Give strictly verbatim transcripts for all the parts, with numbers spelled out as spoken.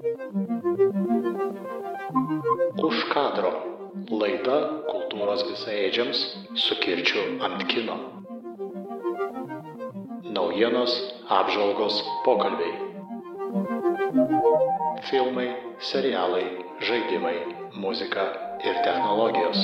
Už kadro. Laida kultūros visaėdžiams su kirčiu ant kino. Naujienos, apžvalgos, pokalbiai. Filmai, serialai, žaidimai, muzika ir technologijos.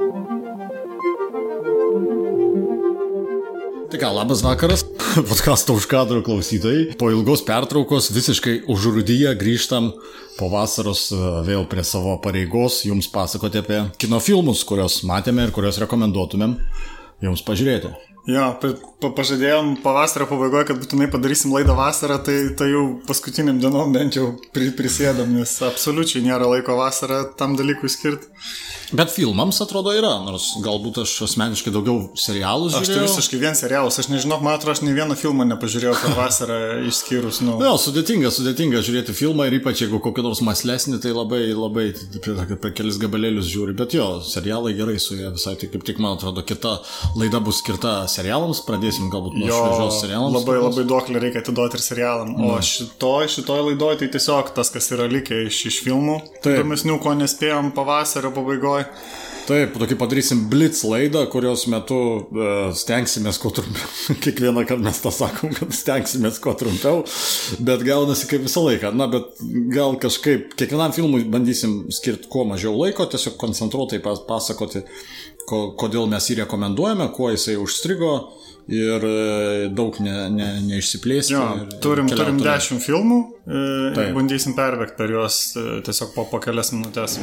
Tai ką, labas vakaras, podcasto Už kadro klausytojai. Po ilgos pertraukos visiškai užrūdyje grįžtam po vasaros vėl prie savo pareigos jums pasakoti apie kino filmus, kuriuos matėme ir kuriuos rekomenduotumėm jums pažiūrėti. Jo, pa, pažadėjom pavasario pabaigoje, kad būtinai padarysim laidą vasarą, tai, tai jau paskutiniam dienom bent jau pri, prisėdam, nes absoliučiai nėra laiko vasarą tam dalykui skirti. Bet filmams atrodo yra, nors galbūt aš asmeniškai daugiau serialus žiūrėjau. Aš tai visiškai vien serialus, aš nežinau, man atrodo, aš nei vieną filmą nepažiūrėjau per vasarą išskyrus, nu. Jo, sudėtinga, sudėtinga žiūrėti filmą ir ypač jeigu kokį nors maslesnį, tai labai, labai per kelis gabalėlius žiūri. Bet jo, serialai gerai su jie visai, tai kaip tik man atrodo, kita laida bus skirta serialams, pradėsim galbūt nuo šviežios serialams. Labai, labai duoklį reikia atiduoti ir serialam. O šitoj, šitoj laidoj tai tiesiog tas, kas yra likę iš, iš filmų, įdomesnių, ko nespėjom pavasario pabaigoje. Taip, tokį padarysim blitz laidą, kurios metu uh, stengsimės kuo trumpiau. Kiekvieną kartą mes tą sakom, kad stengsimės kuo trumpiau, bet gaunasi kaip visą laiką. Na, bet gal kažkaip kiekvienam filmui bandysim skirti kuo mažiau laiko, tiesiog koncentruotai pasakoti, ko, kodėl mes jį rekomenduojame, kuo jisai užstrigo ir daug ne, ne, neišsiplėsti. Jo, ir, turim, ir turim dešimt filmų ir Taip. bandysim perbėgti per juos tiesiog po, po kelias minutės.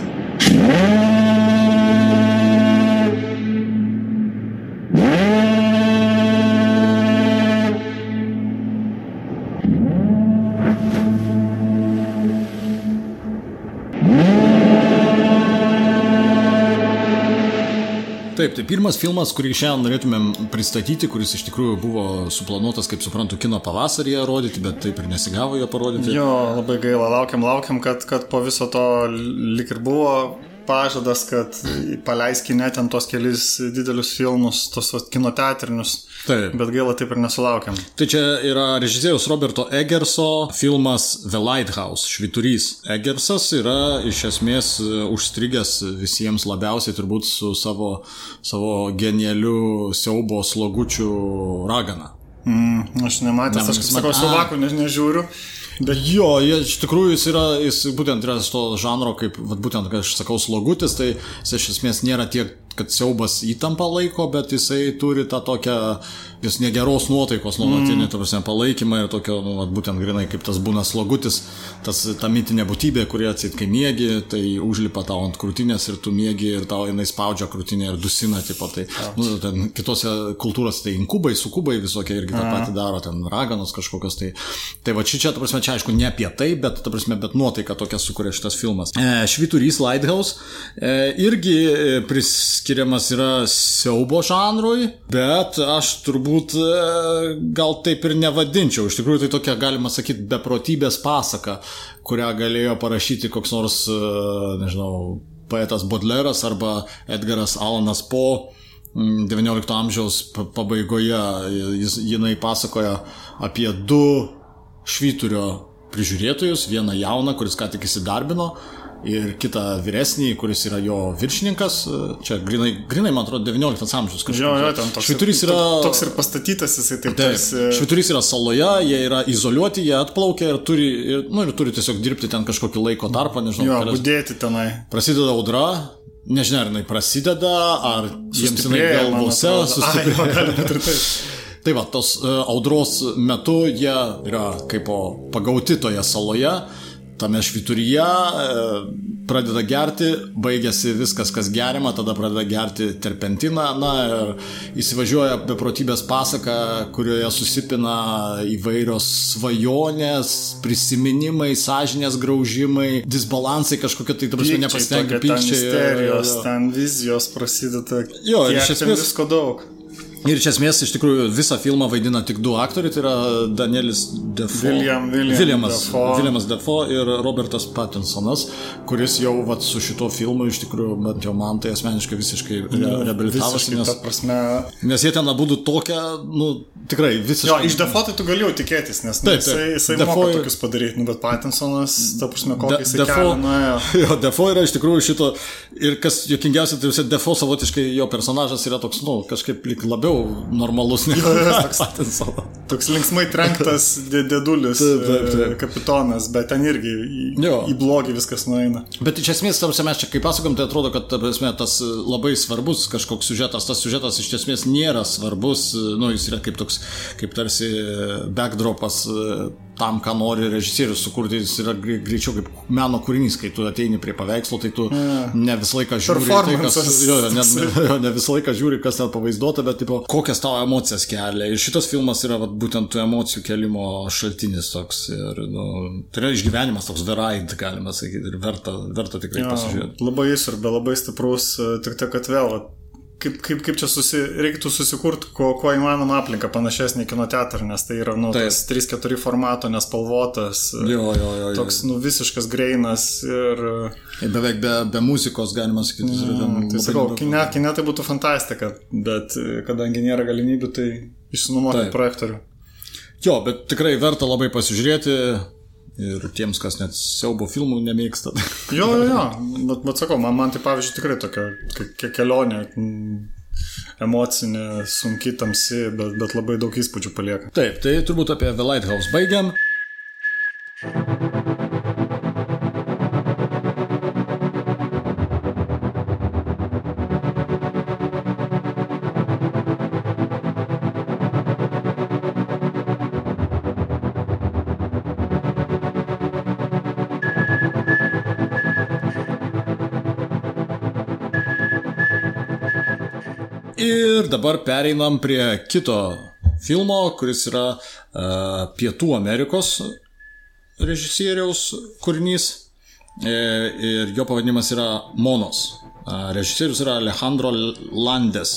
Taip, tai pirmas filmas, kurį šiandien norėtumėm pristatyti, kuris iš tikrųjų buvo suplanuotas, kaip suprantu, kino pavasaryje rodyti, bet taip ir nesigavo jo parodyti. Jo, labai gaila, laukiam, laukiam, kad, kad po viso to lik ir buvo pažadas, kad paleis kine ten tos kelis didelius filmus, tos kino teatrinius, taip. Bet gaila taip ir nesulaukiam. Tai čia yra režisieriaus Roberto Eggerso filmas The Lighthouse, Švyturys. Eggersas yra iš esmės užstrigęs visiems labiausiai turbūt su savo, savo genialiu siaubo slogučiu Ragana. Mm, aš nematęs, aš kaip sakau, slovakų ne, nežiūriu. Bet jo, iš tikrųjų jis yra, jis būtent yra to žanro, kaip, vat, būtent, kai aš sakau, slogutis, tai jis iš esmės nėra tiek, kad siaubas įtampa laiko, bet jisai turi tą tokią, jis negeros nuotaikos nuolatinį, mm. prasme, palaikymą ir tokio, nu, vat, būtent grinai, kaip tas būna slogutis, tas, ta mitinė būtybė, kurie atsit, kai miegi, tai užlipa tau ant krūtinės ir tu miegi ir tau jinai spaudžia krūtinę ir dusina, tipo, tai, nu, ten kitose kultūrose tai inkubai, sukubai visokie irgi tą patį daro, ten raganos kažkokios, tai, tai va čia, ta prasme, čia aišku ne apie tai, bet, ta prasme, bet nuotaika tokia sukuria šitas filmas. E, Švyturys Lighthouse e, irgi priskiriamas yra siaubo žanrui, bet aš turbūt e, gal taip ir nevadinčiau. Iš tikrųjų tai tokia, galima sakyti, beprotybės pasaka, kurią galėjo parašyti koks nors, e, nežinau, poetas Baudelaires arba Edgaras Alanas Poe devyniolikto amžiaus pabaigoje. Jis, jinai pasakoja apie du švyturio prižiūrėtojus, vieną jauną, kuris ką tik įsidarbino, ir kitą vyresnį, kuris yra jo viršininkas. Čia grinai, grinai man atrodo, devynioliktas amžius. Jo, jo, ten toks, Švyturys yra, toks ir pastatytas jisai taip. Taip, tarsi... Švyturys yra saloje, jie yra izoliuoti, jie atplaukia ir turi, ir, nu, ir turi tiesiog dirbti ten kažkokį laiko tarpą, nežinau. Jo, kelias... budėti tenai. Prasideda audra, nežinia, ar jinai prasideda, ar jiems jinai galvose sustiprėja. Tai va, tos audros metu jie yra kaip pagauti toje saloje, tame švyturyje, pradeda gerti, baigėsi viskas, kas geriama, tada pradeda gerti terpentiną, na ir įsivažiuoja beprotybės pasaka, kurioje susipina įvairios svajonės, prisiminimai, sąžinės graužimai, disbalansai kažkokie, tai ta prasme nepasitengia pykčiai. Ten misterijos, ten vizijos prasideda, jo, tiek iš esmės, ten visko daug. Ir iš esmės, iš tikrųjų, visą filmą vaidina tik du aktoriai, tai yra Danielis Defoe, William, William Williamas, Defoe. Williamas Defoe ir Robertas Pattinsonas, kuris jau vat, su šituo filmu, iš tikrųjų, bent jau man tai asmeniškai visiškai re, reabilitavosi, nes, prasme... nes jie ten abudu tokia, nu, tikrai visiškai... Jo, iš Defoe tai tu galėjau tikėtis, nes taip, jisai, jisai Defoe... moka tokius padaryti, nu, bet Pattinsonas, ta prasme, kokį jisai Defoe... kelią nuėjo. Jo, Defoe yra iš tikrųjų šito, ir kas juokingiausia, tai visai Defoe savotiškai jo personažas yra toks, nu, kažkaip lyg labiau normalus. Toks, toks linksmai trenktas dėdulis, taip, taip, taip. Kapitonas, bet ten irgi į, į blogį viskas nueina. Bet iš esmės, tarsi mes čia kaip pasakom, tai atrodo, kad tarsi, tas labai svarbus kažkoks siužetas, tas siužetas iš esmės nėra svarbus, nu, jis yra kaip toks, kaip tarsi backdropas tam, ką nori režisierius sukurti, jis yra greičiau kaip meno kūrinys, kai tu ateini prie paveikslo, tai tu yeah. ne visą laiką žiūri, tai, kas, jo, ne, ne, ne visą laiką žiūri, kas ten pavaizduota, bet tipo, kokias tavo emocijas kelia. Ir šitas filmas yra vat, būtent tų emocijų kelimo šaltinis toks. Ir, nu, tai yra išgyvenimas toks varied, galima sakyti, ir verta, verta tikrai ja, pasižiūrėti. Labai įsiurbė, labai stiprus, tik tai, kad vėl Kaip, kaip, kaip čia susi, reiktų susikurti ko, ko įmanoma aplinką panašesnį kino teatrą, nes tai yra nu, tas trys keturi formato, nespalvotas, jo, jo, jo, toks nu, visiškas greinas ir... ir beveik be, be muzikos, galima sakyti. Ja, tai sakau, kine, kine tai būtų fantastika, bet kadangi nėra galimybių, tai išsinuomoti projektorių. Jo, bet tikrai verta labai pasižiūrėti. Ir tiems, kas net siaubo filmų nemėgsta. Jo, jo, jo. Bet, bet sakau, man, man tai pavyzdžiui tikrai tokia ke- kelionė emocinė, sunki, tamsi, bet, bet labai daug įspūdžių palieka. Taip, tai turbūt apie The Lighthouse baigiam. Ir dabar pereinam prie kito filmo, kuris yra uh, Pietų Amerikos režisieriaus kūrinys e, ir jo pavadinimas yra Monos. Uh, režisierius yra Alejandro Landes.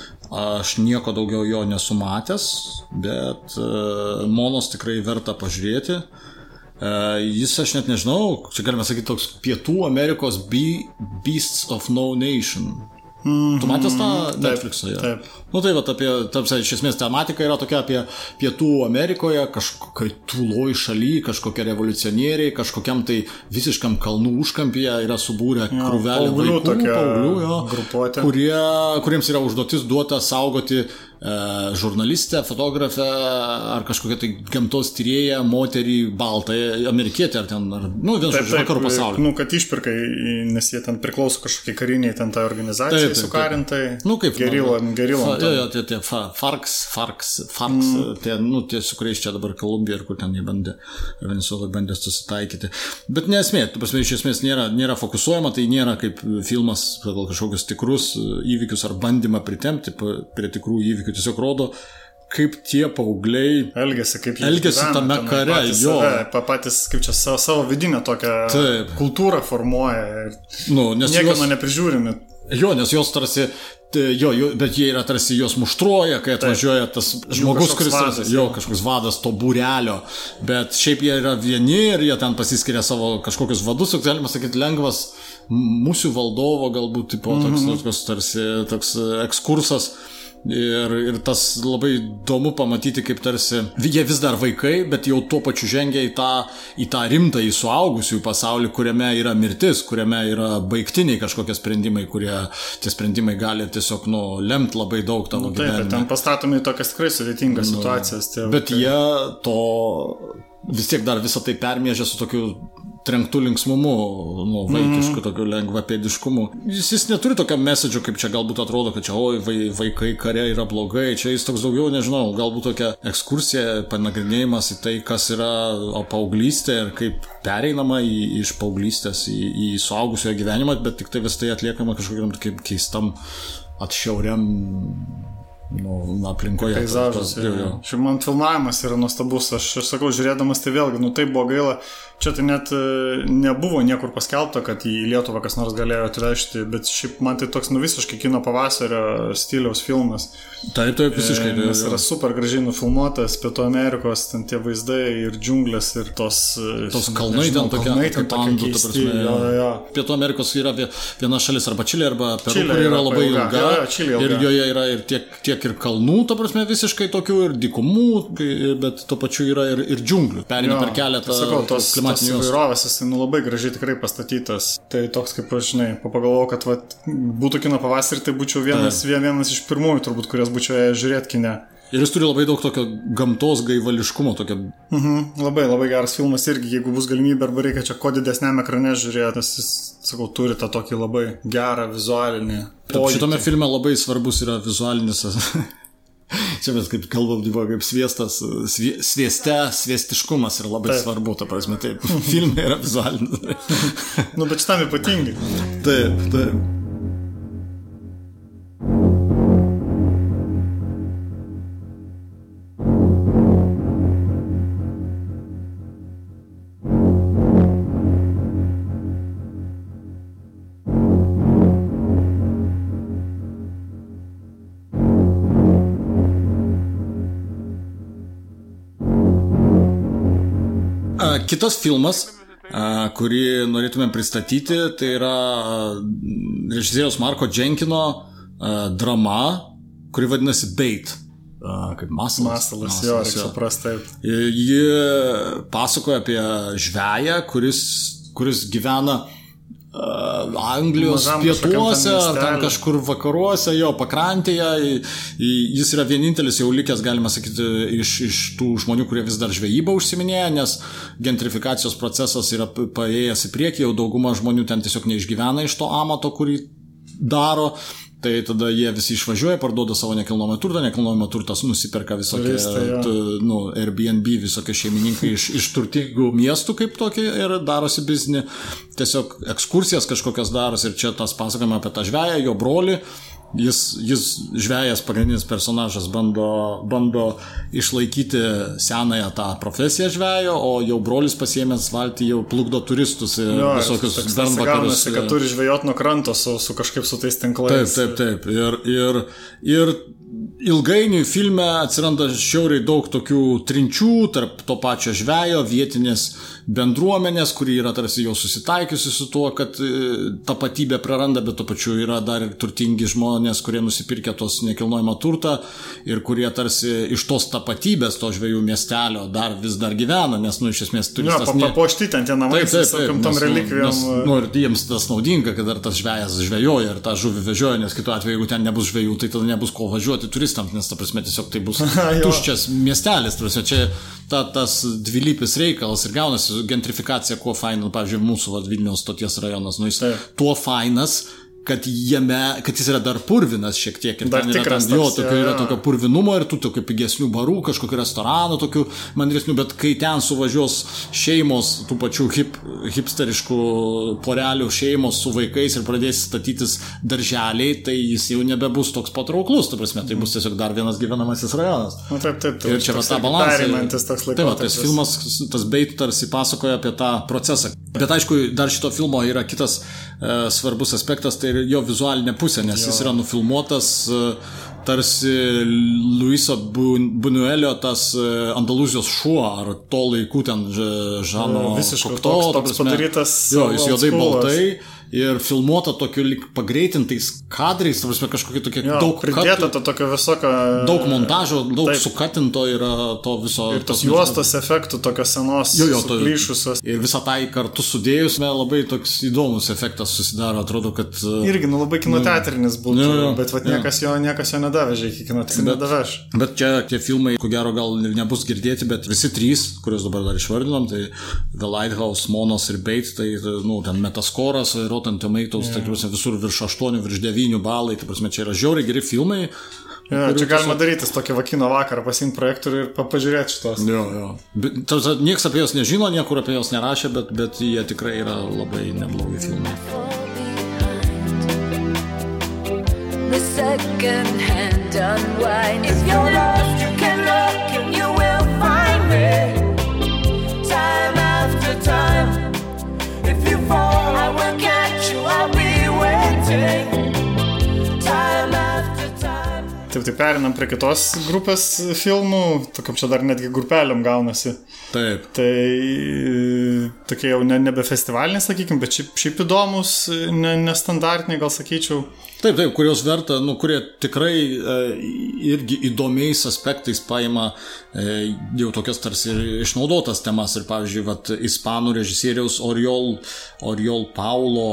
Aš nieko daugiau jo nesu matęs, bet uh, Monos tikrai verta pažiūrėti. Uh, jis, aš net nežinau, čia galime sakyti toks Pietų Amerikos Be- Beasts of No Nation. Mm-hmm. Tu matęs tą Netflix'ą? Ja. Taip. Nu tai vat apie, tarsi, iš esmės tematika yra tokia apie Pietų Amerikoje, kažkokiai tūloj šaly, kažkokie revoliucionieriai, kažkokiam tai visiškam kalnų užkampyje yra subūrę ja, krūvelę vaikų, paauglių, jo, kurie, kuriems yra užduotis duota saugoti e, žurnalistę, fotografę ar kažkokią tai gamtos tyrėją, moterį, baltą, amerikietę ar ten, ar, nu, vien žodžiu, vakarų pasaulio. Nu, kad išpirkai, nes jie ten priklauso kažkokie kariniai ten tą organizaciją sukarintai, nu, kaip gerilo, gerilo. Jo, jo, tie, tie Farks, Farks, Farks, mm. tie, nu, tie, su kuriais čia dabar Kolumbija ir kur ten jie bandė, Venezuela bandė susitaikyti. Bet nesmė, tu pasmė, iš esmės nėra, nėra fokusuojama, tai nėra kaip filmas pagal kažkokius tikrus įvykius ar bandymą pritempti prie tikrų įvykių, tiesiog rodo, kaip tie paaugliai elgesi, kaip jie elgesi gyvena, tame kare, patys, jo. Save, patys, kaip čia savo, savo vidinę tokią Taip. kultūrą formuoja ir nu, niekieno jos... neprižiūrimi. Jo, nes jos tarsi, jo, jo, bet jie yra tarsi jos muštruoja, kai atvažiuoja tas žmogus, kuris vadas, jo, kažkoks vadas to būrelio, bet šiaip jie yra vieni ir jie ten pasiskiria savo kažkokius vadus, galima sakyti, lengvas musių valdovo galbūt, tipo, toks, mm-hmm. toks tarsi toks ekskursas. Ir, ir tas labai įdomu pamatyti, kaip tarsi jie vis dar vaikai, bet jau tuo pačiu žengia į tą, į tą rimtą, į suaugusiųjų pasaulį, kuriame yra mirtis, kuriame yra baigtiniai kažkokie sprendimai, kurie tie sprendimai gali tiesiog nu, lemti labai daug tavo nu, taip, gyvenime. Ten pastatomi tokias tikrai sudėtingas nu, situacijas. Tie, bet kai... jie to vis tiek dar visą tai permėžia su tokiu trenktų linksmumu, nu, vaikišku, mm-hmm. tokiu lengvapėdiškumu. Jis, jis neturi tokio message'o, kaip čia galbūt atrodo, kad čia, oi, vai, vaikai kare yra blogai, čia jis toks daugiau, nežinau, galbūt tokia ekskursija, panagrinėjimas į tai, kas yra paauglystė ir kaip pereinama į, iš paauglystės į, į suaugusiojo gyvenimą, bet tik tai vis tai atliekama kažkokiam kaip keistam atšiauriam nu, aplinkoje. Peizažas. Šiaip man filmavimas yra nuostabus. Aš, aš sakau, žiūrėdamas tai vėlgi, nu tai buvo gaila, Čia tai net nebuvo niekur paskelbta, kad į Lietuvą kas nors galėjo atvežti, bet šiaip man tai toks nu visiškai kino pavasario stiliaus filmas. Taip, taip, visiškai. E, nes yra super gražiai nufilmuotas, Pietų Amerikos, ten tie vaizdai ir džiunglės ir tos... Tos kalnai ten tokie, kaip andų, ta prasme. Jo, jo. Pietų Amerikos yra viena šalis arba Čilė, arba Peru, Čilė kur yra labai ilga. ilga. Jo, jo, Čilė ilga. Ir joje yra ir tiek, tiek ir kalnų, ta prasme, visiškai tokių, ir dykumų, bet tuo pačiu yra ir, ir džiunglių. Perina per keletą tai sakau, tos, tos įvairovės, jis nu, labai gražiai tikrai pastatytas. Tai toks, kaip aš, žinai, pagalvojau, kad vat, būtų kino pavasarį, tai būčiau vienas, tai. vienas iš pirmųjų, turbūt, kurias būčiau žiūrėti kine. Ir jis turi labai daug tokio gamtos gaivališkumo. Tokio... Mhm, labai, labai geras filmas irgi, jeigu bus galimybė arba reikia čia ko didesniame ekrane žiūrėti, nes jis, sakau, turi tą tokį labai gerą vizualinį pojūtį. Šitame filme labai svarbus yra vizualinis... Čia mes kaip kalbam, kaip sviestas, svie, svieste, sviestiškumas yra labai taip. Svarbu, ta prasme, taip, filme yra vizualinis. Nu, bet šitam ypatingai. Taip, taip. Kitas filmas, kurį norėtumėm pristatyti, tai yra režisieriaus Marko Dženkino drama, kuri vadinasi Bait, kaip masalas. Masalas, jo, reikia suprasti taip. Ji pasakoja apie žveją, kuris, kuris gyvena Anglijos pietuose ar ten kažkur vakaruose, jo pakrantėje. Jis yra vienintelis jau likęs, galima sakyti, iš, iš tų žmonių, kurie vis dar žvejybą užsiminėja, nes gentrifikacijos procesas yra paėjęs į priekį, jau dauguma žmonių ten tiesiog neišgyvena iš to amato, kurį daro. Tai tada jie visi išvažiuoja, parduoda savo nekilnojamą turtą, nekilnojamą turtas nusiperka visokie t, nu, Airbnb, visokie šeimininkai iš, iš turtingų miestų kaip tokie ir darosi biznį, tiesiog ekskursijas kažkokias darosi ir čia tas pasakojama apie tą žveją, jo brolį. Jis, jis žvejas, pagrindinis personažas, bando, bando išlaikyti senąją tą profesiją žvejo, o jau brolis pasiėmęs valtį jau plukdo turistus ir jo, visokius bernvakarus. Kad turi žvejot nuo kranto su, su kažkaip su tais tinklais. Taip, taip, taip. Ir, ir, ir ilgainiui filme atsiranda šiauriai daug tokių trinčių tarp to pačio žvejo, vietinės bendruomenės, kuri yra tarsi jau susitaikiusi su tuo, kad tapatybė praranda, bet to pačiu yra dar ir turtingi žmonės, kurie nusipirkę tos nekilnojamą turtą ir kurie tarsi iš tos tapatybės to žvejų miestelio dar vis dar gyvena, nes, nu, iš esmės turistas... Jo, papuošti ten tie namai, visokiam tom relikvijom. Nes, nu, ir jiems tas naudinga, kad dar tas žvejas žvejoja ir tą žuvį vežioja, nes kitu atveju, jeigu ten nebus žvejų, tai tada nebus ko važiuoti turistams, nes, ta prasme, tiesiog tai bus tuščias miestelis, ta prasme, čia ta, tas dvilypis reikalas ir gaunasi gentrifikacija, kuo faina, pavyzdžiui, mūsų vat, Vilniaus stoties rajonas, nu jis tuo fainas, kad jame, kad jis yra dar purvinas šiek tiek ir dar ten yra tikras, ten, jo, toks, tokio, jo, jo. yra tokio purvinumo ir tų tokių pigesnių barų, kažkokių restoranų, tokių mandresnių, bet kai ten suvažiuos šeimos, tų pačių hip, hipsteriškų porelių šeimos su vaikais ir pradės statytis darželiai, tai jis jau nebebus toks patrauklus, ta prasme, tai bus tiesiog dar vienas gyvenamasis rajonas. Nu, taip, taip, taip, ir čia va tą balansą. Tai va, tas filmas, tas Bait tarsi pasakoja apie tą procesą. Bet aišku, dar šito filmo yra kitas e, svarbus aspektas, tai jo vizualinė pusė, nes jo. Jis yra nufilmuotas tarsi Luiso Buñuelio tas Andalūzijos šuo, ar to laikų ten Žano visiškai Kokto, toks, toks padarytas. Jo, jis juodai baltai ir filmuota tokiu lyg pagreitintais kadrais, ta prasme, kažkokie tokie jo, daug pridėta to tokio visokio daug montažo, daug taip. Sukatinto yra to viso ir tos juostos efektų tokios senos jo, jo, suplyšusios. Ir visą tai kartu sudėjus labai toks įdomus efektas susidaro, atrodo, kad irgi nu labai kinoteatrinis būtų, jo, jo, bet vat niekas jo, niekas jo nedavežė iki kinoteatrinio nedaveš. Bet čia tie filmai, ko gero, gal ir nebus girdėti, bet visi trys, kuriuos dabar dar išvardinom, tai The Lighthouse, Monos ir Bait, tai, nu, ten Metascoras, Rotten Tomatoes, yeah. Tai visur virš aštuonių, virš devynių balai, tai prasme, čia yra žiauriai geri filmai. Ja, čia galima tiesiog... darytis tokį vakino vakarą, pasiimti projektorių ir pažiūrėti šitos. Jo, jo. Bet, tarsi, niekas apie jos nežino, niekur apie jos nerašė, bet, bet jie tikrai yra labai neblogi filmai. The second hand unwind. If you're lost, you can look and you will find me. Time after time. tai perinam prie kitos grupės filmų, tokiam čia dar netgi grupeliam gaunasi. Taip. Tai tokie jau ne, nebe festivaliniai, sakykime, bet šiaip, šiaip įdomus, ne, nestandartiniai, gal sakyčiau. Taip, taip, kurios verta, nu, kurie tikrai e, irgi įdomiais aspektais paima e, jau tokias tarsi išnaudotas temas. Ir pavyzdžiui, vat, ispanų režisieriaus Oriol, Oriol Paulo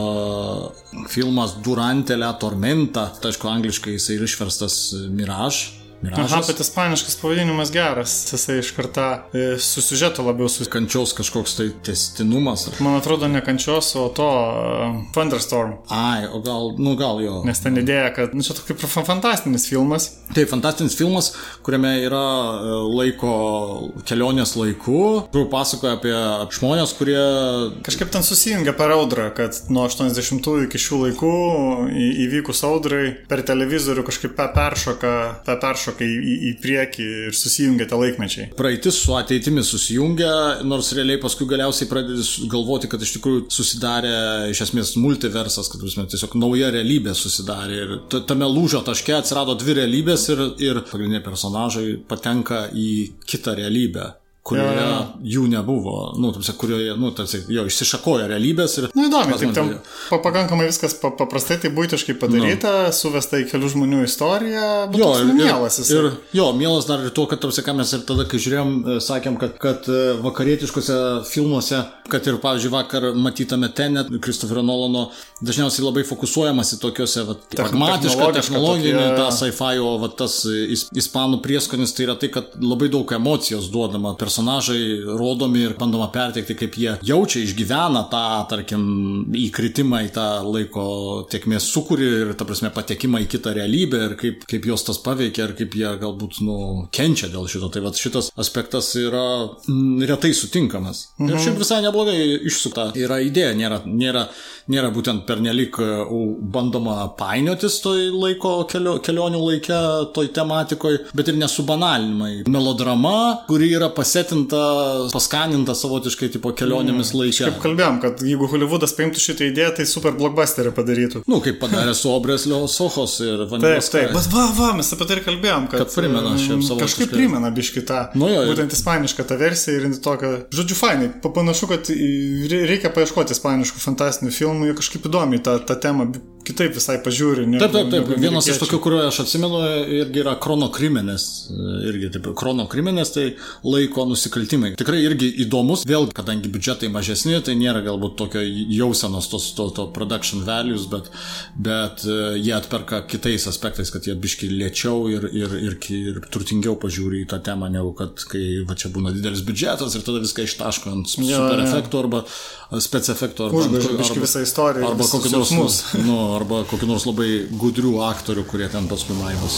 e, filmas Durante la tormenta, tai aišku, angliškai jisai ir išverstas Mirage. Miražas. Aha, bet ispaniškas pavadinimas geras, jisai iš karto e, su siužetu labiau su... Kančios kažkoks tai tęstinumas. Man atrodo, ne kančios, o to uh, Thunderstorm. Ai, o gal, nu gal jo. Nes ten idėja, kad, nu čia toks kaip fantastinis filmas. Tai fantastinis filmas, kuriame yra laiko kelionės laiku, kur pasakoja apie žmonės, kurie... Kažkaip ten susijungia per audrą, kad nuo aštuoniasdešimtųjų iki šių laikų į, įvykus audrai per televizorių kažkaip peršoka, peršoka į, į, į priekį ir susijungia tie laikmečiai. Praeitis su ateitimi susijungia, nors realiai paskui galiausiai pradedi galvoti, kad iš tikrųjų susidarė iš esmės multiversas, kad prasme, tiesiog nauja realybė susidarė. Ir tame lūžio taške atsirado dvi realybės ir, ir pagrindiniai personažai patenka į kitą realybę, kurioje ja, ja. jų nebuvo, nu, tarsi, kurioje, nu, tarsi, jo, išsišakoja realybės ir... Nu, įdomi, tik ten pakankamai viskas paprastai, tai būtiškai padaryta, nu. Suvesta į kelių žmonių istoriją, bet jo, toks mielas jis. Ir, jo, mielas dar ir to, kad, tarsi, ką mes ir tada, kai žiūrėjom, sakėm, kad, kad vakarietiškose filmuose, kad ir, pavyzdžiui, vakar matytame Tenet, Christopherio Nolano, dažniausiai labai fokusuojamas į tokiuose, va, pragmatišką, technologinį, tą sci-fi, o va, tas is, ispanų prieskonis, tai yra tai, kad labai daug emocijos duodama per personažai rodomi ir bandoma perteikti, kaip jie jaučia, išgyvena tą, tarkim, įkritimą į tą laiko tėkmės sūkurį ir, ta prasme, patekimą į kitą realybę ir kaip, kaip jos tas paveikia ir kaip jie galbūt, nu, kenčia dėl šito. Tai vat šitas aspektas yra m, retai sutinkamas. Mhm. Ir šiaip visai neblogai išsukta yra idėja, nėra, nėra, nėra būtent pernelik bandoma painiotis toj laiko kelio, kelionių laike, toj tematikoje, bet ir nesubanalinimai. Melodrama, kuri yra pasėtinta, paskaninta savotiškai tipo kelionėmis mm. laike. Kaip kalbėjom, kad jeigu Hollywoodas paimtų šitą idėją, tai super blockbusterį padarytų. Nu, kaip padarė su Obreslio Sochos ir Vanilės. Taip, taip, bet va, va, mes apie tai ir kalbėjom, kad, kad primena šiaip savotiškai. Kažkaip primena biškį tą, nu, jo, būtent ispanišką tą versiją ir tokia, žodžiu, fainai. Panašu, kad reikia paieškoti ispaniškų fantastinių filmų, jie kažkaip įdomiai tą, tą temą kitaip visai pažiūri. Ne, taip, taip, taip. Vienas iš tokių, kurio aš atsimenu, irgi yra Chrono Crimenes. Irgi, taip, Chrono Crimenes, tai laiko nusikaltimai. Tikrai irgi įdomus, vėl, kadangi biudžetai mažesni, tai nėra galbūt tokio jausenos tos, to, to production values, bet, bet jie atperka kitais aspektais, kad jie biški lėčiau ir, ir, ir, ir turtingiau pažiūri į tą temą, negu kad kai va, čia būna didelis biudžetas ir tada viską ištaško ant super efektų arba spec efektų arba, arba visą istoriją arba kokį nors, nu, arba kokį nors labai gudrių aktorių, kurie ten paskui maivosi.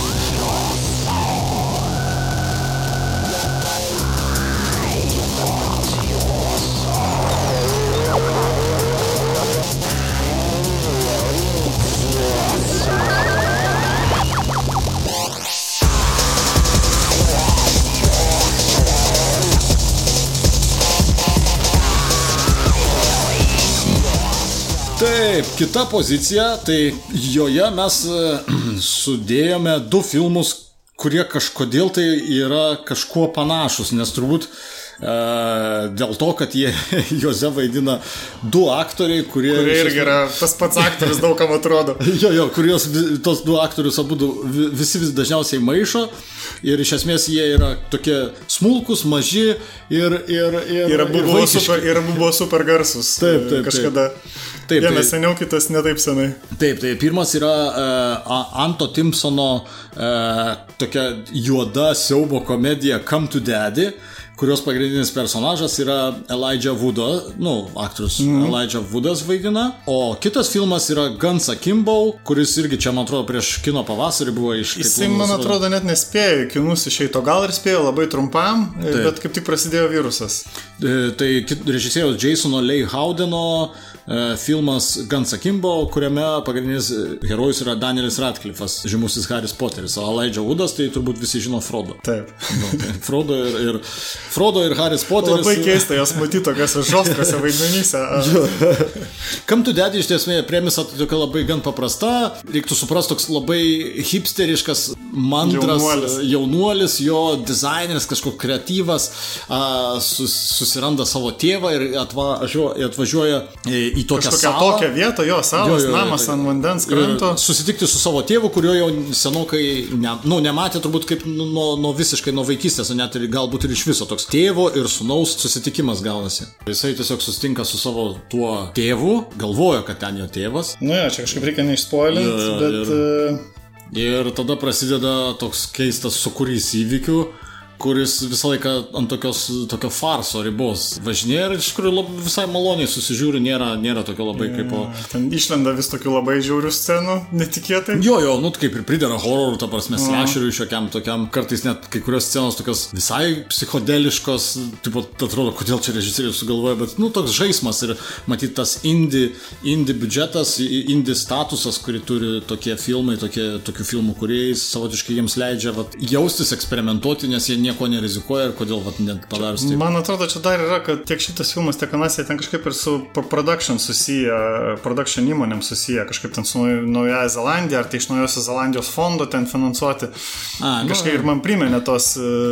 Taip, kita pozicija, tai joje mes sudėjome du filmus, kurie kažkodėl tai yra kažkuo panašus, nes turbūt e, dėl to, kad jie, juose vaidina du aktoriai, kurie... Kurie irgi yra tas pats aktorius, daug kam atrodo. jo, jo, kurios tos du aktorius abudu visi vis dažniausiai maišo ir iš esmės jie yra tokie smulkus, maži ir... Ir, ir, ir abu buvo super, ir abu buvo super garsus. Taip, taip, kažkada. Taip, vienas tai, seniau, kitas ne taip senai. Taip, tai pirmas yra uh, Anto Timpsono uh, tokia juoda siaubo komedija Come to Daddy, kurios pagrindinis personažas yra Elijah Woodo, nu, aktorius mm. Elijah Woodas vaidina, o kitas filmas yra Guns Akimbo, kuris irgi čia, man atrodo, prieš kino pavasarį buvo iš... Jisai, man atrodo, net nespėjo kinus išeito, gal ir spėjo labai trumpam, taip. Bet kaip tik prasidėjo virusas. Tai režisieriaus Jasono Leigh Howdeno filmas Guns Akimbo, kuriame pagrindinis herojus yra Danielis Radcliffe'as, žymusis Haris Poteris, o Elijah Woodas tai turbūt visi žino Frodo. Taip. Nu, tai Frodo ir, ir, Frodo ir Haris Poteris. Labai keista, jos matyti tokiuose žostrose vaidmenyse. Come to Daddy iš tiesmė premisa tokia labai gan paprasta, reiktų suprasti toks labai hipsteriškas, mantras jaunuolis, jaunuolis jo dizaineris, kažkoks kreatyvas, sus, susiranda savo tėvą ir atvažiuoja, atvažiuoja į tokią kažkokią salą. Tokią vietą, jo, salas, jo, jo, namas ant vandens kranto. Susitikti su savo tėvu, kurio jau senokai ne, nu, nematė turbūt kaip nuo, nuo visiškai nuo vaikystės, net ir galbūt ir iš viso toks tėvo ir sūnaus susitikimas gaunasi. Jisai tiesiog susitinka su savo tuo tėvu, galvoja, kad ten jo tėvas. Nu jo, čia kažkaip reikia neišspoilinti, bet... Ir, ir tada prasideda toks keistas sukūrys įvykių, kuris visą laiką ant tokios, tokio farso ribos važinėja ir iš tikrųjų visai maloniai susižiūri, nėra, nėra tokio labai kaip o... Ten išlenda vis tokių labai žiaurių scenų, netikėtai. Jo, jo, nu kaip ir pridera hororų, ta prasme, slasherių šiokiam tokiam, kartais net kai kurios scenos tokios visai psichodeliškos, tipo, atrodo, kodėl čia režisierius sugalvoja, bet, nu, toks žaismas ir matyt tas indie, indie biudžetas, indie statusas, kurį turi tokie filmai, tokie, tokių filmų kūrėjai, savotiškai jiems leidžia vat, jaustis, eksperimentuoti, nes jie nieko nerizikuoja ir kodėl vat, net padarius taip. Man atrodo, čia dar yra, kad tiek šitas filmas, tiek anas, jie ten kažkaip ir su production susiję, production įmonėm susiję, kažkaip ten su Naujaja Zelandija, ar tai iš Naujosios Zelandijos fondo ten finansuoti. A, kažkaip nu, ir man primenė tos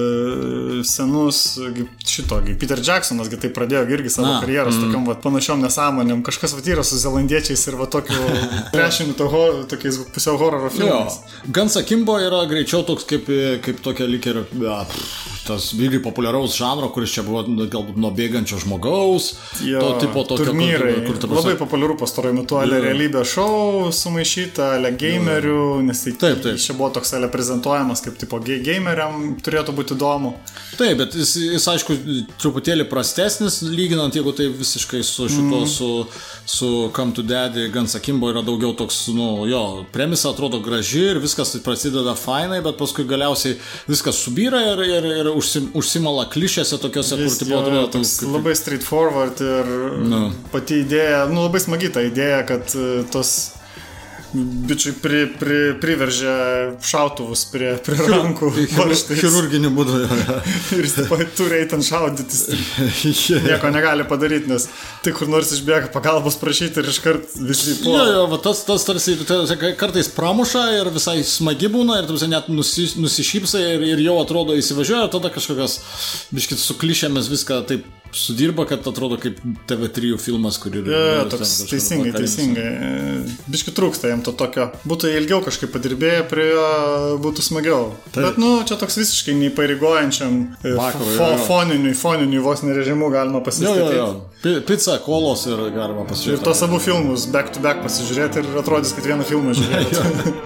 uh, senus šito, Peter Jacksonas, tai pradėjo irgi savo A, karjeros mm. tokiom vat, panašiom nesąmonėm. Kažkas vat yra su zelandiečiais ir va tokiu trešiniu to, tokiais pusiau hororo filmais. Guns Akimbo yra greičiau toks kaip, kaip tokia lyg ir ja, tas vyrai populiaraus žanro, kuris čia buvo galbūt nuo bėgančio žmogaus, jo, to tipo tokio turnyrai, kur, kur, labai populiaru pastaruoju metu, ale realybė šou sumaišyta, ale gamerių, nes tai taip, taip. Čia buvo toks ale prezentuojamas kaip tipo gameriam turėtų būti įdomu. Taip, bet jis, jis aišku truputėlį prastesnis, lyginant, jeigu tai visiškai su šito, mm. su, su Come to Daddy, Guns Akimbo yra daugiau toks, nu, jo, premisa atrodo graži ir viskas prasideda fainai, bet paskui galiausiai viskas subyra ir, ir, ir užsim, užsimala klišėse tokiuose, kur tipo atrodo toks kaip... labai straightforward ir no. Pati idėja, nu labai smagi ta idėja, kad tos bičiai pri, pri, priveržia šautuvus prie, prie rankų chirurginiu būdu ir jis taip turi eiti ant šaudytis nieko negali padaryti, nes tik kur nors išbėga pagalbos prašyti ir iškart visi po jo, jo, va, tas, tas tarsi kartais pramuša ir visai smagi būna ir tarsi net nusi, nusišypsa ir, ir jau atrodo įsivažiuoja ir tada kažkokios biškit su klišėmis viską taip sudirba, kad atrodo kaip T V trys filmas, kur yra... Ja, toks teisingai, teisingai. Biškit trūksta jam to tokio. Būtų ilgiau kažkaip padirbėję, prie jo būtų smagiau. Taip. Bet, nu, čia toks visiškai neįpareigojančiam Vakarui, fo, foniniui, foniniui vos nerežimu galima pasistatyti. Jo, jo, jo. Pizza, kolos ir galima pasižiūrėti. Ir tos abu filmus back to back pasižiūrėti ir atrodys, kad vieną filmą žiūrėti.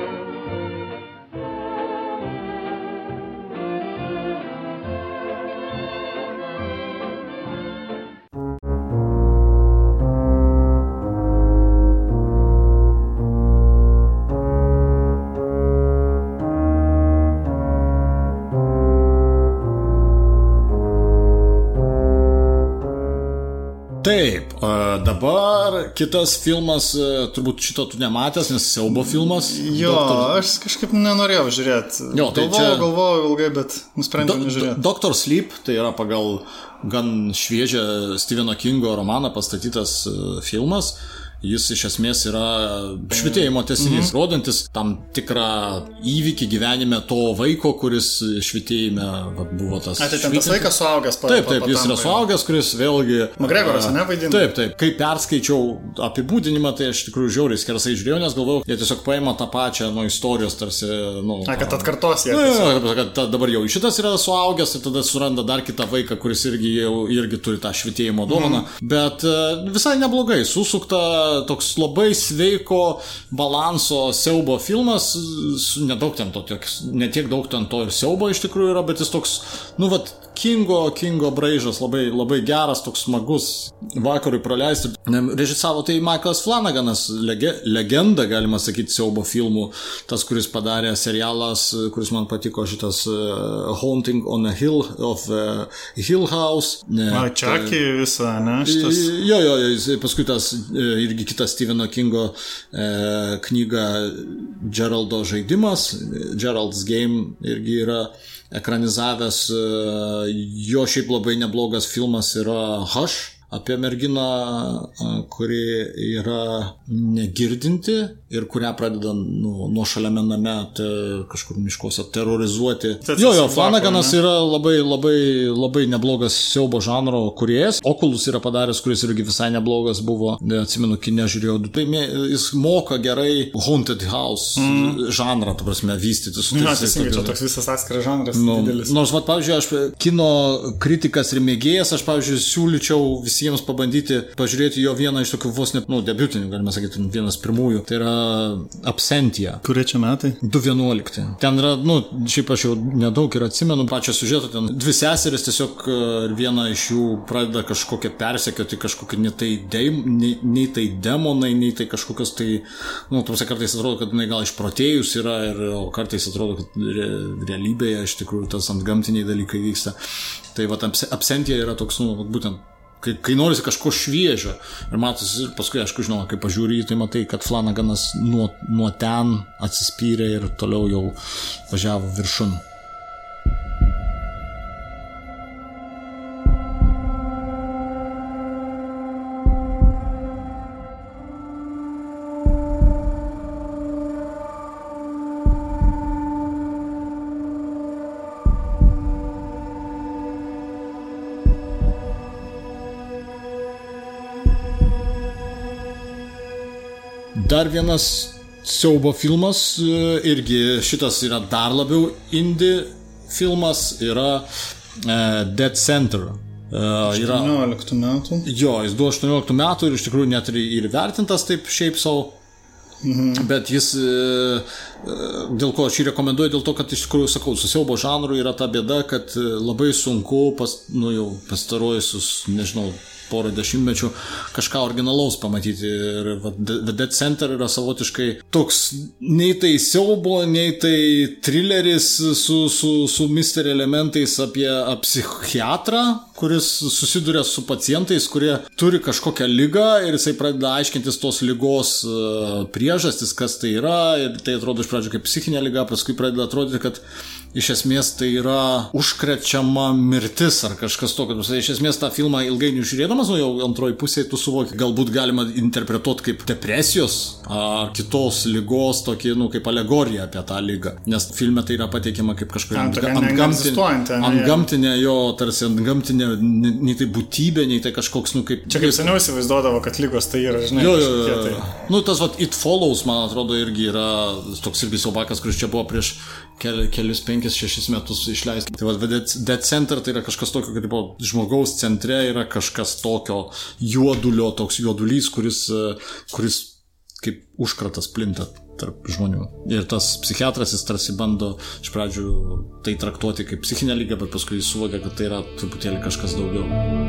Taip, dabar kitas filmas, turbūt šito tu nematęs, nes siaubo filmas. Jo, Doktor... aš kažkaip nenorėjau žiūrėti. Jo, tai galvojau, čia... galvojau ilgai, bet nusprendžiau Do, nežiūrėti. Doctor Sleep, tai yra pagal gan šviežią Stepheno Kingo romaną pastatytas filmas. Jis iš esmės yra švytėjimo tęsinys, mm-hmm. rodantis tam tikrą įvykį gyvenime to vaiko, kuris švytėjime vat, buvo tas... A, tai ten tas vaikas suaugęs. Pa, taip, taip, pa, pa, jis yra suaugęs, kuris vėlgi... McGregoras, ne, vaidina? Taip, taip. Kai perskaičiau apibūdinimą, tai aš tikrųjų žiauriai skersai žiūrėjau, nes galvojau, jie tiesiog paima tą pačią nuo istorijos tarsi... Nu, A, kad atkartos jie. Na, kad dabar jau šitas yra suaugęs ir tada suranda dar kitą vaiką, kuris irgi, jau, irgi turi tą švytėjimo dovaną. Mm-hmm. Bet visai neblogai susukta. Toks labai sveiko balanso siaubo filmas, nedaug ten to, ne tiek daug ten to ir siaubo iš tikrųjų yra, bet jis toks, nu vat, Kingo, Kingo braižas labai, labai geras, toks smagus vakarui praleisti. Režisavo tai Michaelas Flanaganas, lege, legenda, galima sakyti, siaubo filmų. Tas, kuris padarė serialas, kuris man patiko, šitas uh, Haunting on a Hill of uh, Hill House. A, Chucky tai, visą, ne? Šitas... Jo, jo, paskui tas irgi kitas Stepheno Kingo uh, knyga Geraldo žaidimas, Gerald's Game irgi yra ekranizavęs, jo šiaip labai neblogas filmas yra Hush, apie merginą, kuri yra negirdinti ir kurią pradeda nu, nuo šaliame name te, kažkur miškuose terrorizuoti. Jo, jo, Flanaganas yra labai, labai, labai neblogas siaubo žanro kūrėjas. Oculus yra padaręs, kuris irgi visai neblogas buvo, atsimenu, kine žiūrėjau. Tai jis moka gerai Haunted House mm. žanrą, ta prasme, vystyti. Na, teisingai, čia toks visas atskiras žanras nu, didelis. Nors, vat, pavyzdžiui, aš kino kritikas ir mėgėjas, aš, pavyzdžiui, siūlyčiau visiems pabandyti pažiūrėti jo vieną iš tokių vos net, nu, debiutinių, galime sakyti, vienas pirmųjų. Tai yra Absentia. Kurie čia metai? du vienuolikti. Ten yra, nu, šiaip aš jau nedaug ir atsimenu pačią siužetą, ten dvi seseris tiesiog viena iš jų pradeda kažkokią persekioti, kažkokią nei tai, de, nei, nei tai demonai, nei tai kažkokios tai, nu, tuose kartais atrodo, kad jinai gal išprotėjus yra, ir, o kartais atrodo, kad re, realybėje iš tikrųjų tas antgamtiniai dalykai vyksta. Tai va, Absentia yra toks, nu, būtent Kai, kai norisi kažko šviežio ir matosi, ir paskui, aišku, žinoma, kai pažiūri, tai matai, kad Flanaganas nuo, nuo ten atsispyrė ir toliau jau važiavo viršun. Dar vienas siaubo filmas, irgi šitas yra dar labiau indie filmas, yra uh, Dead Center. Uh, yra, aštuonioliktų metų. Jo, jis du aštuonioliktų metų ir iš tikrųjų net ir, ir vertintas taip šiaip savo. Mhm. Bet jis, dėl ko aš jį rekomenduoju, dėl to, kad iš tikrųjų, sakau, su siaubo žanru yra ta bėda, kad labai sunku pas, nu, jau pastaruosius, nežinau, porą dešimtmečių kažką originalaus pamatyti. Ir The Dead Center yra savotiškai toks nei tai siaubo, nei tai trileris su, su, su mystery elementais apie psichiatrą, kuris susiduria su pacientais, kurie turi kažkokią ligą ir jisai pradeda aiškintis tos ligos priežastis, kas tai yra, ir tai atrodo iš pradžių kaip psichinė liga, paskui pradeda atrodyti, kad iš esmės tai yra užkrečiama mirtis ar kažkas to, kad iš esmės tą filmą ilgainiui žiūrėdamas, nu jau antroji pusėje tu suvoki, galbūt galima interpretuoti kaip depresijos ar kitos ligos, tokį, nu, kaip alegoriją apie tą ligą, nes filme tai yra pateikiama kaip kažkokia antgamtinė, antgamtinė jo, tarsi antgamtinė, nei tai būtybė, nei tai kažkoks, nu, kaip... Čia kaip seniau įsivaizduodavo, kad ligos tai yra, žinai, jo, jo, jo. Tai... Nu, tas, vat, It Follows, man atrodo, irgi yra toks irgi siaubakas, kuris čia buvo prieš keli, kelius penkis, šešis metus išleisti. Tai va, Dead Center tai yra kažkas tokio, kad tipo, žmogaus centre yra kažkas tokio juodulio, toks juodulys, kuris, kuris kaip užkratas plinta tarp žmonių. Ir tas psichiatras, jis tarsi bando iš pradžių tai traktuoti kaip psichinę ligą, bet paskui jis suvokia, kad tai yra truputėlį kažkas daugiau.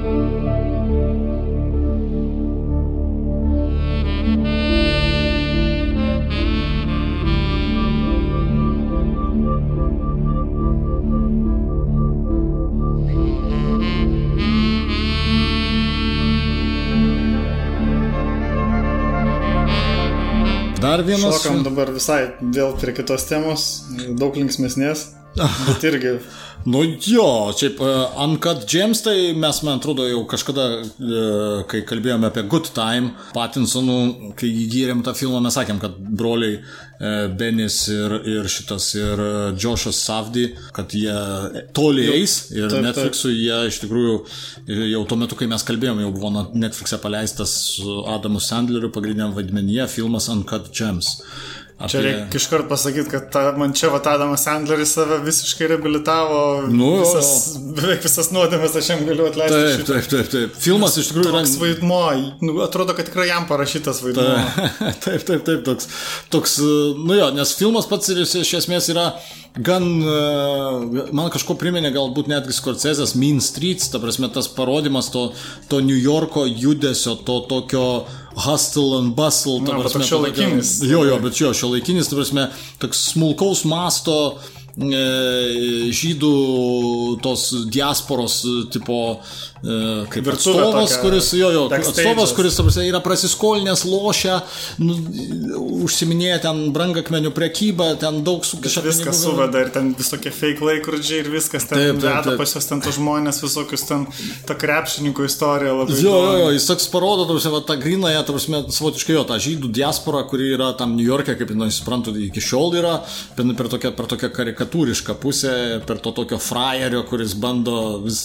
Dar vienas... Šokam dabar visai vėl prie kitos temos, daug linksmesnės, bet irgi... Nu jo, šiaip uh, Uncut Gems, tai mes, man atrodo, jau kažkada, uh, kai kalbėjome apie Good Time, Pattinsonų, kai gyrėm tą filmą, mes sakėm, kad broliai uh, Benis ir, ir šitas, ir uh, Joshas Safdie, kad jie toli eis, ir taip, Netflix'ui jie iš tikrųjų, jau tuo metu, kai mes kalbėjom, jau buvo Netflix'e paleistas su Adamu Sandleriu pagrindiniam vaidmenyje filmas Uncut Gems. Apie... Čia reikia iškart pasakyti, kad ta, man čia va Adamas Sandleris save visiškai reabilitavo, nu, visas, beveik visas nuodėmes aš jam galiu atleisti. Taip, šitą. taip, taip, taip. Filmas iš tikrųjų yra... Toks vaidmo, nu, atrodo, kad tikrai jam parašytas vaidmo. Taip, taip, taip, taip toks, toks, nu jo, nes filmas pats ir iš esmės yra gan, man kažko priminė galbūt netgi Scorsese's Mean Streets, ta prasme tas parodimas to, to New Yorko judesio, to tokio hustle and bustle, ta Na, prasme. bet šiuolaikinis. Jo, jo, bet jo, šiuolaikinis, ta prasme, toks smulkaus masto žydų tos diasporos tipo kaip virtuvė atstovas, tokia, kuris, jo, jo, backstage'as. atstovas, kuris tarsi, yra prasiskolinęs, lošia, nu, užsiminėja ten brangakmenių prekybą, ten daug sukiša pinigų. Viskas suveda ir ten visokie fake laikrodžiai ir viskas ten Taip, taip, veda taip. pas juos ten tos žmonės, visokius ten ta krepšininkų istorija labai. Jo, jo, jo, jis toks parodo, tarsi, va, tą grinąją, tarsi, savotiškai jo, tą žydų diasporą, kuri yra tam New York'e, kaip, na, suprantu, iki šiol yra, per, per, tokią, per tokią karikatūrišką pusę, per to tokio frajerio, kuris bando vis,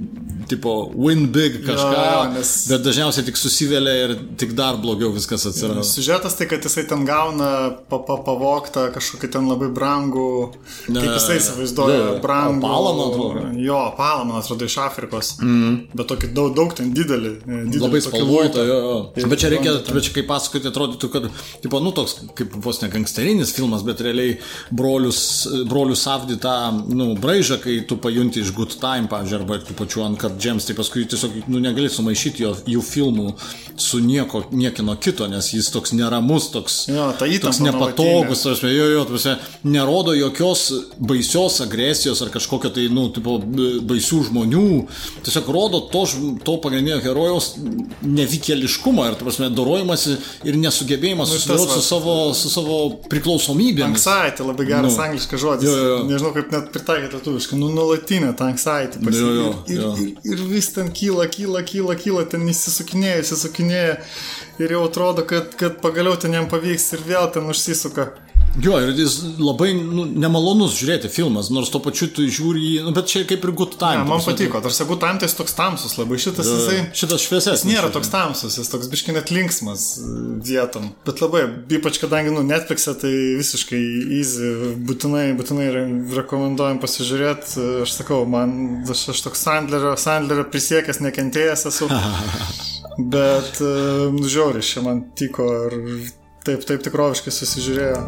tipo, win big kažką, Jo, jo, nes- bet dažniausiai tik susivėlė ir tik dar blogiau viskas atsirado. Siužetas tai, kad jisai ten gauna pa, pa, pavoktą kažkokį ten labai brangų, kaip jisai įsivaizduoja, jo, brangų. opalą, man atrodo. Jo, opalą, man atrodo, iš Afrikos. Mm. Bet tokį daug, daug ten didelį. didelį Labai tokį spalvota, lūtą. jo, jo. Bet čia reikia, Ten. bet čia kaip pasakoti, atrodytų, kad, tipo, nu, toks, kaip vos ne gangsterinis filmas, bet realiai brolius, brolių savdi tą, nu, braižą, kai tu pajunti iš Good Time, pavyzdžiui, arba tų pačių Uncut Gems, tai paskui tiesiog, nu, negali sumaišyti jo, jų filmų su nieko, niekino kito, nes jis toks neramus, toks, Jo, ta įtampa toks nepatogus, tarsi, jo, jo, tarsi, nerodo jokios baisios agresijos ar kažkokio tai, nu, tipo, baisių žmonių, tiesiog rodo to, žm- to pagrindinio herojaus nevykėliškumą ir, tarsi, dorojimąsi ir nesugebėjimas Nu, ir tas susidoroti su va- savo, su savo priklausomybėmis. Anxiety, labai geras Nu. angliškas žodis. Jo, jo, jo. Nežinau, kaip net pritaikyti lietuviškai. Nu, nulatinė ta anxiety. Pasi... Jo, jo, ir, jo. ir, ir, ir vis ten kyla, kyla, kyla, kyla, ten įsisukinėja, įsisukinėja. Ir jau atrodo, kad, kad pagaliau ten jam pavyks ir vėl ten užsisuka. Jo, ir jis labai, nu, nemalonus žiūrėti filmas, nors to pačiu tu žiūri jį, nu, bet čia kaip ir Good Time. Ne, man ta prasme, patiko. Tarsi Good Time tai jis toks tamsus labai. Šitas tai- jisai... Šitas šviesesnis. Jis nėra toks tamsus, jis toks biškai net linksmas vietom. Bet labai, ypač kadangi, nu, Netflix'e tai visiškai easy, būtinai, būtinai re- rekomenduojam pasižiūrėti. Aš sakau, man, aš, aš toks Sandlerio, Sandlerio prisiekęs, nekentėjęs esu. Bet, nu, žiauriai, čia man tiko ir taip, taip tikroviškai susižiūrėjo.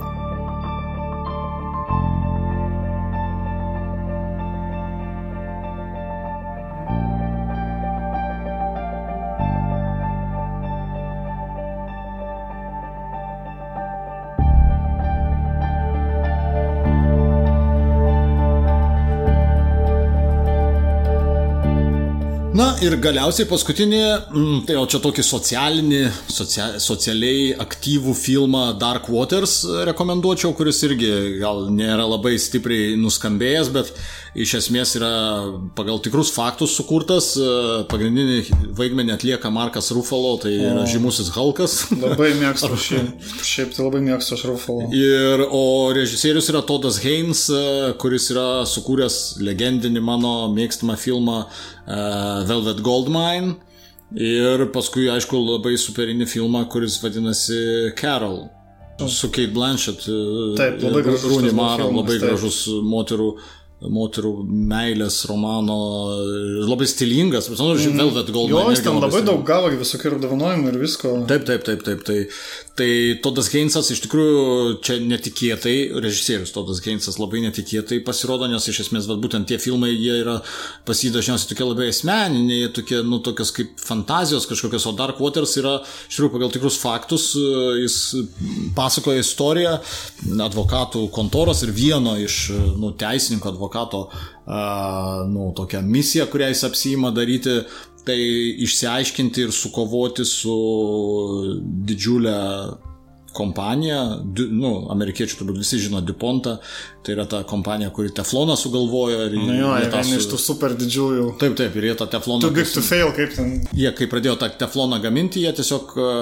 Na ir galiausiai paskutinį, mm, tai jau čia tokį socialinį, socia, socialiai aktyvų filmą Dark Waters rekomenduočiau, kuris irgi gal nėra labai stipriai nuskambėjęs, bet iš esmės yra pagal tikrus faktus sukurtas. Pagrindinį vaidmenį atlieka Markas Ruffalo, tai yra žymusis Hulkas. Labai mėgstu šį. Šiaip tai labai mėgstu aš Ruffalo. Ir, o režisierius yra Todas Haynes, kuris yra sukūręs legendinį mano mėgstamą filmą uh, Velvet Goldmine. Ir paskui, aišku, labai superinį filmą, kuris vadinasi Carol. Su Kate Blanchett. Taip, labai gražus Rooney tas buvo Mara, filmas, labai taip. gražus moterų moterų meilės romano, labai stilingas, nu, mm. Velvet Goldmine. Jo, jis irgi ten labai stilingas. daug gavo visokių apdovanojimų ir visko. Taip, taip, taip, taip. Tai, tai Todas Haynesas iš tikrųjų čia netikėtai, režisierius Todas Haynesas labai netikėtai pasirodo, nes iš esmės vat, būtent tie filmai, jie yra pas jį dažniausiai tokie labai asmeniniai, tokie, nu, tokios kaip fantazijos kažkokios, o Dark Waters yra iš tikrųjų pagal tikrus faktus, jis pasakoja istoriją advokatų kontoros ir vieno iš, nu, teisininko advokato Uh, nu, tokią misiją, kurią jis apsiima daryti, tai išsiaiškinti ir sukovoti su didžiulė kompanija, du, nu, amerikiečių turbūt visi žino DuPontą, tai yra ta kompanija, kuri tefloną sugalvojo. Ir Na jo, jie jie tą vieni su- iš tų super didžiųjų. Taip, taip, ir jie tą tefloną... Too big to fail, kaip ten. Jie, kai pradėjo tą tefloną gaminti, jie tiesiog uh,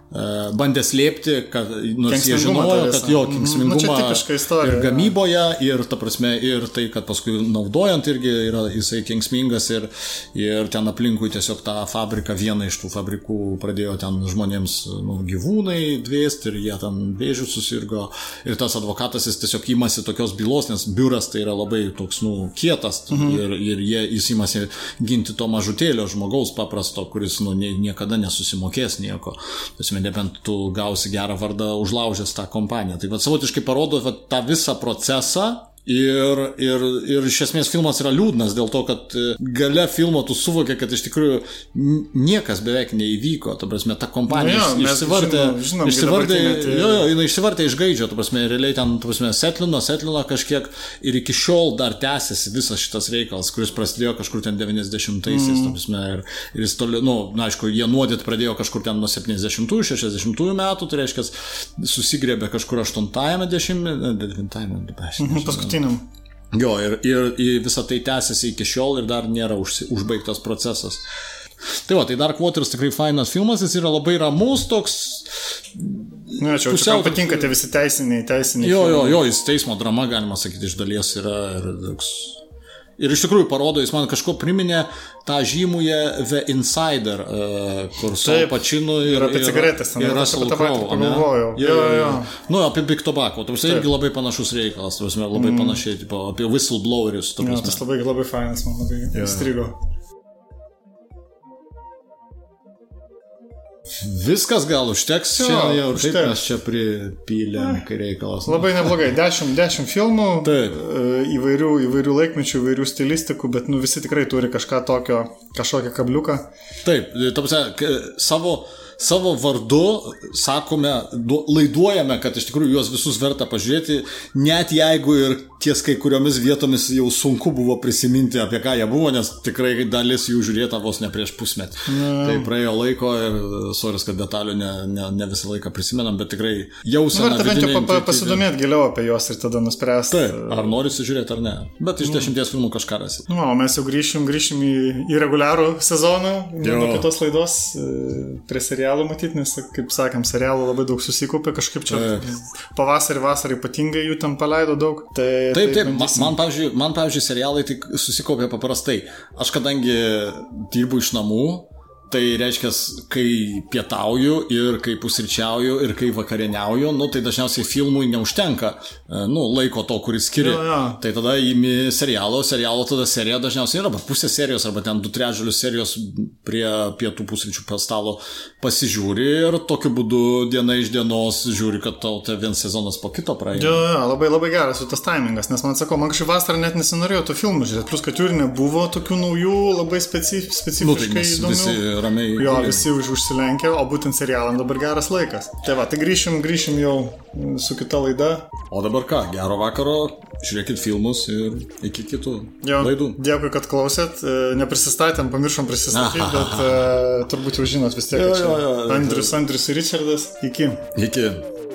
bandė slėpti, kad nors jie žinojo, kad jo kenksmingumą mm, ir gamyboje, ir ta prasme, ir tai, kad paskui naudojant irgi yra jisai kenksmingas ir, ir ten aplinkui tiesiog tą fabriką, vieną iš tų fabrikų pradėjo ten žmonėms nu, gyvūnai dvėsti ir jie ten vėžių susirgo ir tas advokatas jis tiesiog įmasi tokios bylos, nes biuras tai yra labai toks, nu, kietas mhm. ir, ir jie jis įmasi ginti to mažutėlio žmogaus paprasto, kuris, nu, niekada nesusimokės nieko. Tiesiog nebent tu gausi gerą vardą užlaužęs tą kompaniją. Tai vat savotiškai parodo vat, tą visą procesą ir, ir, ir iš esmės filmas yra liūdnas dėl to, kad gale filmo tu suvokia, kad iš tikrųjų niekas beveik neįvyko. Ta prasme, ta kompanija nu, jo, išsivartė, žinom, žinom, išsivartė, tai... jo, jo, jinai išsivartė iš gaidžio, ta prasme, realiai ten, ta prasme, setlino, setlino kažkiek ir iki šiol dar tęsiasi visas šitas reikalas, kuris prasidėjo kažkur ten devyniasdešimtaisiais, mm. ta prasme, ir, ir jis toli, nu, na, aišku, jie nuodėt pradėjo kažkur ten nuo septyniasdešimtųjų, šešiasdešimtųjų metų, tai reiškia, susigrėbė kažkur aštuntajame dešimtmetyje, devintajame, paskutinį. Jo, ir, ir, ir visą tai tęsiasi iki šiol ir dar nėra užsi, užbaigtas procesas. Tai va, tai Dark Waters tikrai fainas filmas, jis yra labai ramus toks. Na, čia pusiau patinka tie visi teisiniai, teisiniai. Jo, jo, jo, jis teismo drama, galima sakyti, iš dalies yra ir toks. Ir iš tikrųjų parodo, jis man kažko priminė tą žymųją The Insider, uh, kur su Al Pacinu ir, ir apie cigaretės, ir, ir Russell Crowe. Pagalvojau. Jo, jo, jo. Nu, apie Big Tobacco, tai irgi labai panašus reikalas, prasme, labai mm. panašiai, tipo, apie whistleblowerius. Jo, tas labai, labai fainas, man labai įstrigo. Viskas gal užteks, jo, čia jau užteks. Taip mes čia pripylėm, kai reikalas. Labai neblogai, dešimt, dešimt filmų, taip. Įvairių, įvairių laikmečių, įvairių stilistikų, bet nu, visi tikrai turi kažką tokio, kažkokią kabliuką. Taip, ta savo, savo vardu sakome, laiduojame, kad iš tikrųjų juos visus verta pažiūrėti, net jeigu ir ties kai kuriomis vietomis jau sunku buvo prisiminti, apie ką jie buvo, nes tikrai dalis jų žiūrėta vos ne prieš pusmetį. Mm. Tai praėjo laiko ir soris, kad detalių ne, ne, ne visą laiką prisimenam, bet tikrai jausena vidinė. Verta bent jau pa, pasidomėti giliau apie juos ir tada nuspręsti. Taip, ar nori sužiūrėti ar ne. Bet iš dešimties filmų kažką rasi. Nu, o mes jau grįšim, grįšim į, į reguliarų sezoną, nuo kitos laidos prie serialų matyti, nes, kaip sakėm, serialų labai daug susikaupė, kažkaip čia pavasarį, vasarį ypatingai jų ten paleido daug. Tai Taip, taip, man, man, pavyzdžiui, man, pavyzdžiui, serialai tai susikaupė paprastai. Aš kadangi dirbu iš namų, tai reiškia, kai pietauju ir kai pusryčiauju ir kai vakarieniauju, nu, tai dažniausiai filmui neužtenka nu, laiko to, kuris skiria. Jo, jo. Tai tada įmi serialo, serialo tada serija dažniausiai yra pusė serijos arba ten du trečdalius serijos prie pietų pusryčių stalo pasižiūri ir tokiu būdu diena iš dienos žiūri, kad tau tai vien sezonas po kito praeina. Jo, jo, labai labai geras tas taimingas, nes man sako, man kažkaip vasarą net nesinorėjo tų filmų žiūrėti, plus kad jų ir nebuvo tokių naujų, labai specif, specifiškai nu, tai įdomių. Visi ramiai. Jo, visi už užsilenkia, o būtent serialam dabar geras laikas. Tai va, tai grįšim, grįšim jau su kita laida. O dabar ką, gero vakaro, žiūrėkit filmus ir iki kitų jo, laidų. Dėkui, kad klausėt. Neprisistatėm, pamiršom prisistatyti, bet uh, turbūt jau žinot vis tiek, jo, jo, jo, Andrius, Andrius ir Richardas. Iki. Iki.